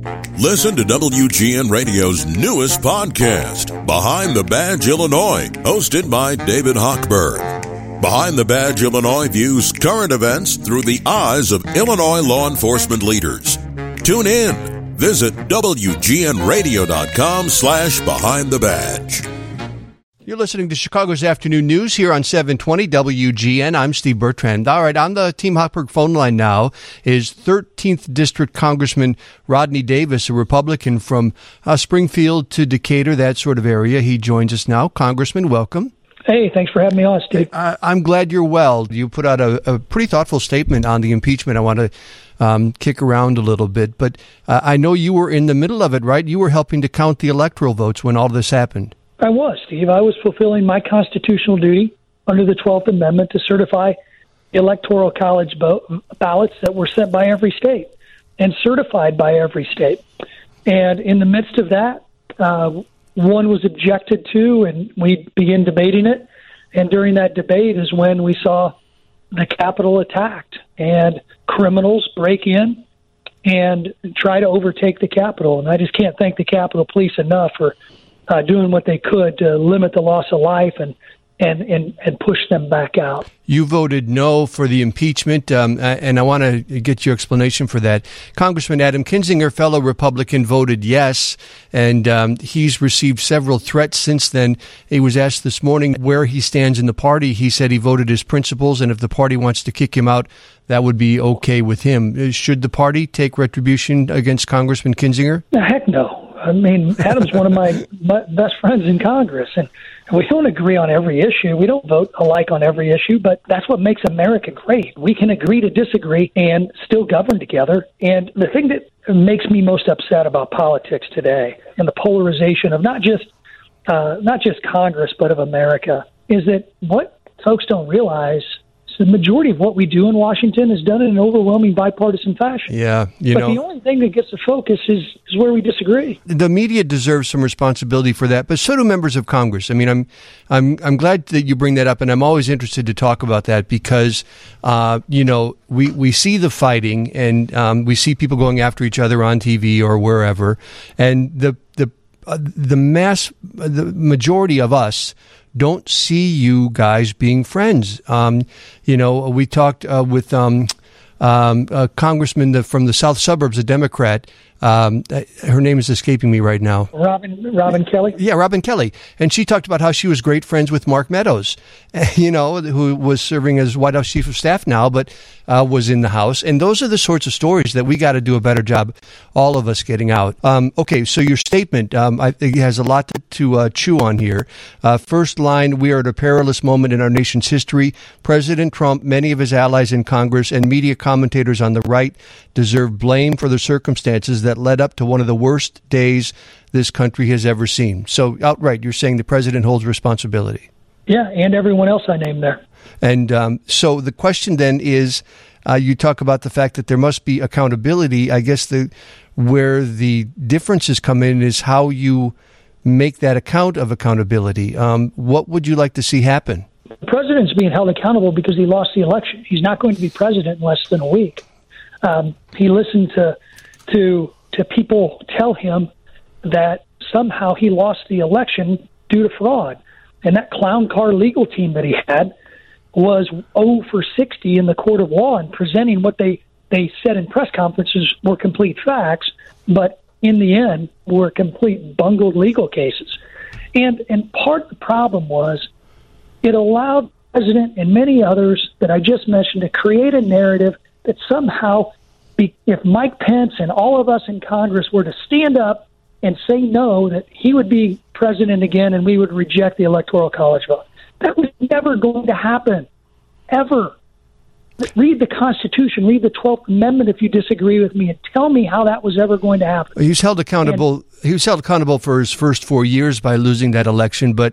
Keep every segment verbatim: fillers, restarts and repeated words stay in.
Listen to W G N Radio's newest podcast, Behind the Badge Illinois, hosted by David Hochberg. Behind the Badge Illinois views current events through the eyes of Illinois law enforcement leaders. Tune in. Visit W G N radio dot com slash behind the badge. You're listening to Chicago's Afternoon News here on seven twenty W G N. I'm Steve Bertrand. All right, on the Team Hochberg phone line now is thirteenth District Congressman Rodney Davis, a Republican from uh, Springfield to Decatur, that sort of area. He joins us now. Congressman, welcome. Hey, thanks for having me on, Steve. Uh, I'm glad you're well. You put out a, a pretty thoughtful statement on the impeachment. I want to um, kick around a little bit, but uh, I know you were in the middle of it, right? You were helping to count the electoral votes when all this happened. I was, Steve. I was fulfilling my constitutional duty under the twelfth Amendment to certify the Electoral College bo- ballots that were sent by every state and certified by every state. And in the midst of that, uh, one was objected to, and we began debating it. And during that debate is when we saw the Capitol attacked and criminals break in and try to overtake the Capitol. And I just can't thank the Capitol Police enough for Uh, doing what they could to limit the loss of life and, and, and, and push them back out. You voted no for the impeachment, um, and I want to get your explanation for that. Congressman Adam Kinzinger, fellow Republican, voted yes, and um, he's received several threats since then. He was asked this morning where he stands in the party. He said he voted his principles, and if the party wants to kick him out, that would be okay with him. Should the party take retribution against Congressman Kinzinger? Heck no. I mean, Adam's one of my best friends in Congress, and we don't agree on every issue. We don't vote alike on every issue, but that's what makes America great. We can agree to disagree and still govern together. And the thing that makes me most upset about politics today and the polarization of not just uh, not just Congress, but of America, is that what folks don't realize the majority of what we do in Washington is done in an overwhelming bipartisan fashion. Yeah, you but know. the only thing that gets the focus is, is where we disagree. The media deserves some responsibility for that, but so do members of Congress. I mean, I'm I'm I'm glad that you bring that up, and I'm always interested to talk about that because, uh, you know, we, we see the fighting, and um, we see people going after each other on T V or wherever, and the the uh, the mass, the majority of us don't see you guys being friends. Um, you know, we talked uh, with um, um, a congressman from the south suburbs, a Democrat. Um, her name is escaping me right now. Robin Robin Kelly? Yeah, Robin Kelly. And she talked about how she was great friends with Mark Meadows, you know, who was serving as White House Chief of Staff now, but uh, was in the House. And those are the sorts of stories that we got to do a better job, all of us, getting out. Um, okay, so your statement, um, I think it has a lot to, to uh, chew on here. Uh, first line, we are at a perilous moment in our nation's history. President Trump, many of his allies in Congress, and media commentators on the right deserve blame for the circumstances that led up to one of the worst days this country has ever seen. So outright, you're saying the president holds responsibility. Yeah, and everyone else I named there. And um, so the question then is, uh, you talk about the fact that there must be accountability. I guess the where the differences come in is how you make that account of accountability. Um, what would you like to see happen? The president's being held accountable because he lost the election. He's not going to be president in less than a week. Um, he listened to to to people tell him that somehow he lost the election due to fraud. And that clown car legal team that he had was zero for sixty in the court of law and presenting what they, they said in press conferences were complete facts, but in the end were complete bungled legal cases. And and part of the problem was it allowed the president and many others that I just mentioned to create a narrative that somehow if Mike Pence and all of us in Congress were to stand up and say no, that he would be president again and we would reject the Electoral College vote. That was never going to happen, ever. Read the Constitution, read the twelfth Amendment if you disagree with me, and tell me how that was ever going to happen. He was held accountable. And, he was held accountable for his first four years by losing that election, but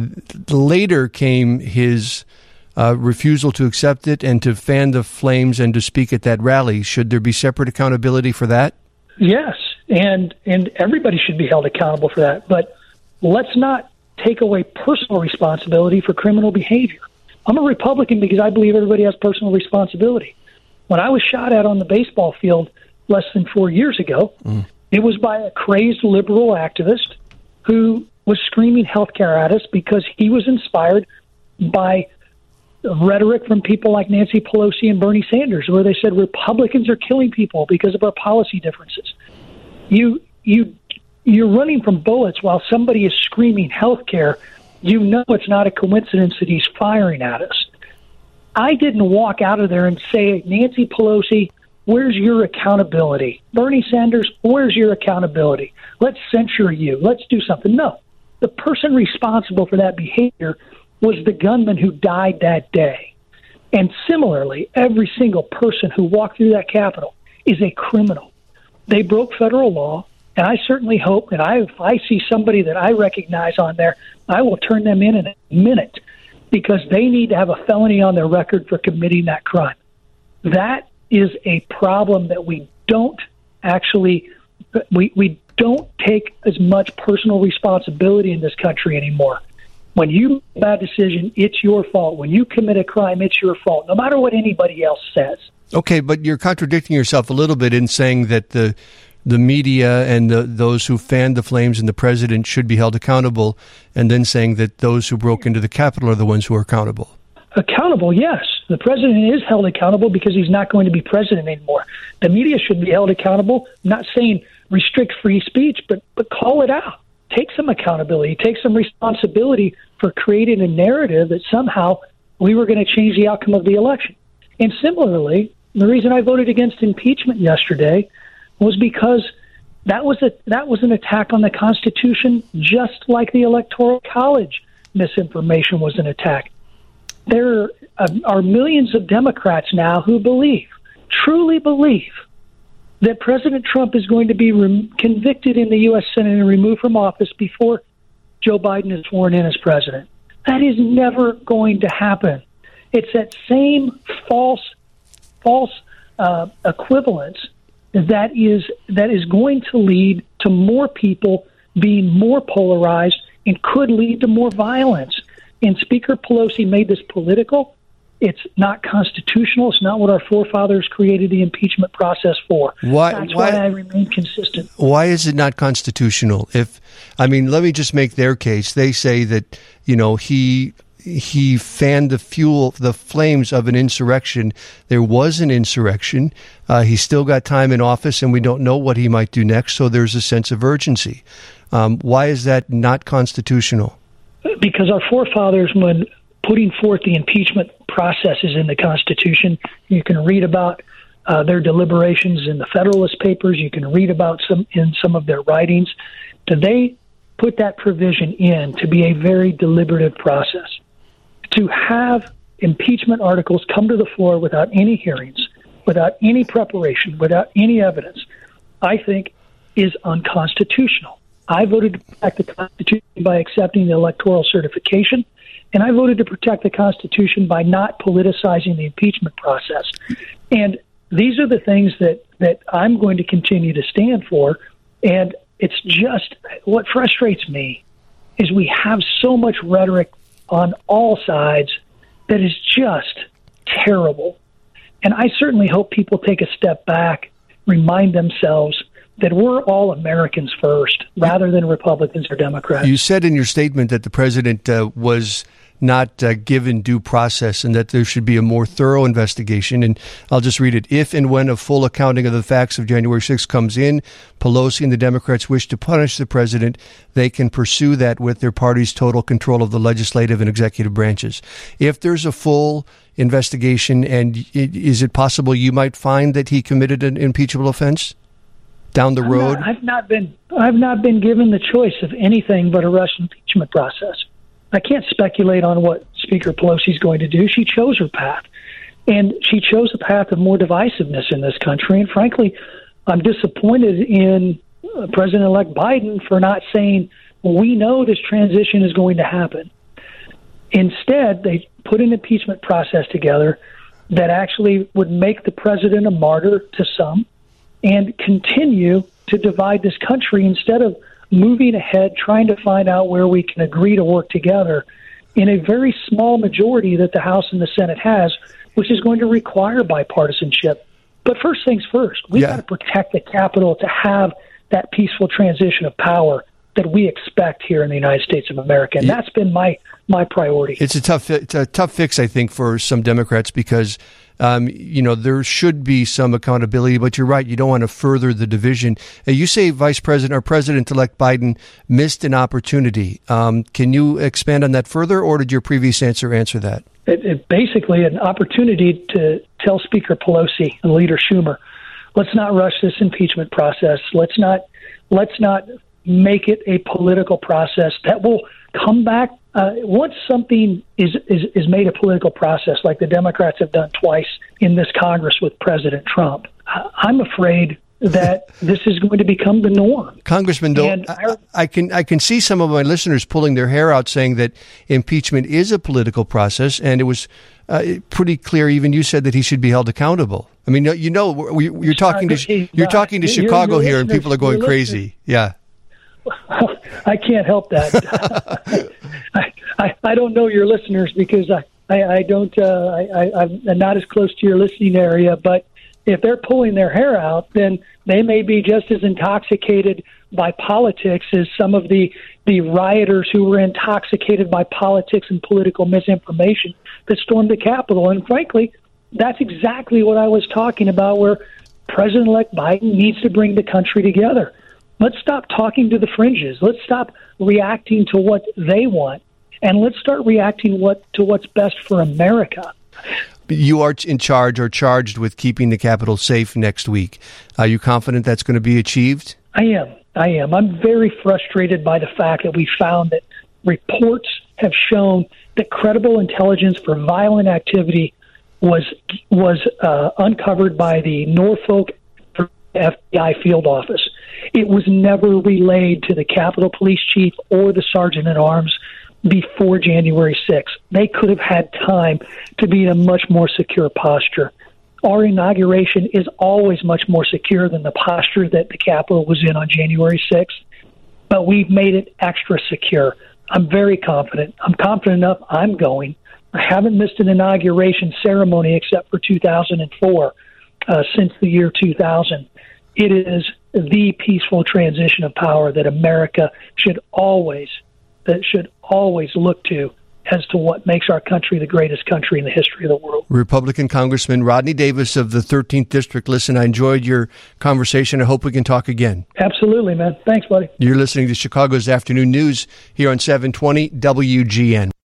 later came his Uh, refusal to accept it and to fan the flames and to speak at that rally. Should there be separate accountability for that? Yes, and and everybody should be held accountable for that. But let's not take away personal responsibility for criminal behavior. I'm a Republican because I believe everybody has personal responsibility. When I was shot at on the baseball field less than four years ago, mm. It was by a crazed liberal activist who was screaming healthcare at us because he was inspired by rhetoric from people like Nancy Pelosi and Bernie Sanders, where they said Republicans are killing people because of our policy differences. You, you, you're running from bullets while somebody is screaming healthcare. You know it's not a coincidence that he's firing at us. I didn't walk out of there and say, Nancy Pelosi, where's your accountability? Bernie Sanders, where's your accountability? Let's censure you. Let's do something. No. The person responsible for that behavior was the gunman who died that day. And similarly, every single person who walked through that Capitol is a criminal. They broke federal law, and I certainly hope that I, if I see somebody that I recognize on there, I will turn them in in a minute because they need to have a felony on their record for committing that crime. That is a problem that we don't actually, we, we don't take as much personal responsibility in this country anymore. When you make a bad decision, it's your fault. When you commit a crime, it's your fault, no matter what anybody else says. Okay, but you're contradicting yourself a little bit in saying that the the media and the, those who fanned the flames and the president should be held accountable, and then saying that those who broke into the Capitol are the ones who are accountable. Accountable, yes. The president is held accountable because he's not going to be president anymore. The media should be held accountable. I'm not saying restrict free speech, but but call it out. Take some accountability. Take some responsibility for creating a narrative that somehow we were going to change the outcome of the election. And similarly, the reason I voted against impeachment yesterday was because that was a that was an attack on the Constitution, just like the Electoral College misinformation was an attack. There are, are millions of Democrats now who believe, truly believe, that President Trump is going to be re- convicted in the U S Senate and removed from office before Joe Biden is sworn in as president. That is never going to happen. It's that same false, false uh, equivalence that is that is going to lead to more people being more polarized and could lead to more violence. And Speaker Pelosi made this political. It's not constitutional. It's not what our forefathers created the impeachment process for. Why, That's why, why I remain consistent. Why is it not constitutional? If I mean, let me just make their case. They say that, you know, he he fanned the fuel, the flames of an insurrection. There was an insurrection. Uh, he's still got time in office, and we don't know what he might do next. So there's a sense of urgency. Um, why is that not constitutional? Because our forefathers, when putting forth the impeachment processes in the Constitution, you can read about uh, their deliberations in the Federalist Papers. You can read about some in some of their writings. That they put that provision in to be a very deliberative process. To have impeachment articles come to the floor without any hearings, without any preparation, without any evidence, I think is unconstitutional. I voted to protect the Constitution by accepting the electoral certification, and I voted to protect the Constitution by not politicizing the impeachment process. And these are the things that, that I'm going to continue to stand for. And it's just what frustrates me is we have so much rhetoric on all sides that is just terrible. And I certainly hope people take a step back, remind themselves that we're all Americans first, rather than Republicans or Democrats. You said in your statement that the president uh, was not uh, given due process and that there should be a more thorough investigation. And I'll just read it. If and when a full accounting of the facts of January sixth comes in, Pelosi and the Democrats wish to punish the president, they can pursue that with their party's total control of the legislative and executive branches. If there's a full investigation, and it, is it possible you might find that he committed an impeachable offense down the road? Not, I've not been I've not been given the choice of anything but a rush impeachment process. I can't speculate on what Speaker Pelosi is going to do. She chose her path, and she chose a path of more divisiveness in this country. And frankly, I'm disappointed in uh, President-elect Biden for not saying, well, we know this transition is going to happen. Instead, they put an impeachment process together that actually would make the president a martyr to some and continue to divide this country instead of moving ahead, trying to find out where we can agree to work together in a very small majority that the House and the Senate has, which is going to require bipartisanship. But first things first, we've yeah. got to protect the Capitol to have that peaceful transition of power that we expect here in the United States of America. And that's been my my priority. It's a tough it's a tough fix, I think, for some Democrats because, um, you know, there should be some accountability. But you're right. You don't want to further the division. Uh, you say Vice President or President-elect Biden missed an opportunity. Um, can you expand on that further, or did your previous answer answer that? It, it basically an opportunity to tell Speaker Pelosi and Leader Schumer, let's not rush this impeachment process. Let's not let's not make it a political process that will come back. Uh, once something is, is, is made a political process, like the Democrats have done twice in this Congress with President Trump, I'm afraid that this is going to become the norm. Congressman, though, I, I can I can see some of my listeners pulling their hair out saying that impeachment is a political process, and it was uh, pretty clear. Even you said that he should be held accountable. I mean, you know, we, you're talking to you're talking to Chicago here, and people are going crazy. Yeah. I can't help that. I, I I don't know your listeners because I I, I don't uh, I, I'm not as close to your listening area. But if they're pulling their hair out, then they may be just as intoxicated by politics as some of the the rioters who were intoxicated by politics and political misinformation that stormed the Capitol. And frankly, that's exactly what I was talking about, where President-elect Biden needs to bring the country together. Let's stop talking to the fringes. Let's stop reacting to what they want, and let's start reacting what to what's best for America. You are in charge or charged with keeping the Capitol safe next week. Are you confident that's going to be achieved? I am. I am. I'm very frustrated by the fact that we found that reports have shown that credible intelligence for violent activity was was uh, uncovered by the Norfolk F B I field office. It was never relayed to the Capitol Police Chief or the Sergeant at Arms before January sixth. They could have had time to be in a much more secure posture. Our inauguration is always much more secure than the posture that the Capitol was in on January sixth, but we've made it extra secure. I'm very confident. I'm confident enough I'm going. I haven't missed an inauguration ceremony except for two thousand four uh, since the year two thousand. It is the peaceful transition of power that America should always, that should always look to as to what makes our country the greatest country in the history of the world. Republican Congressman Rodney Davis of the thirteenth District. Listen, I enjoyed your conversation. I hope we can talk again. Absolutely, man. Thanks, buddy. You're listening to Chicago's Afternoon News here on seven twenty W G N.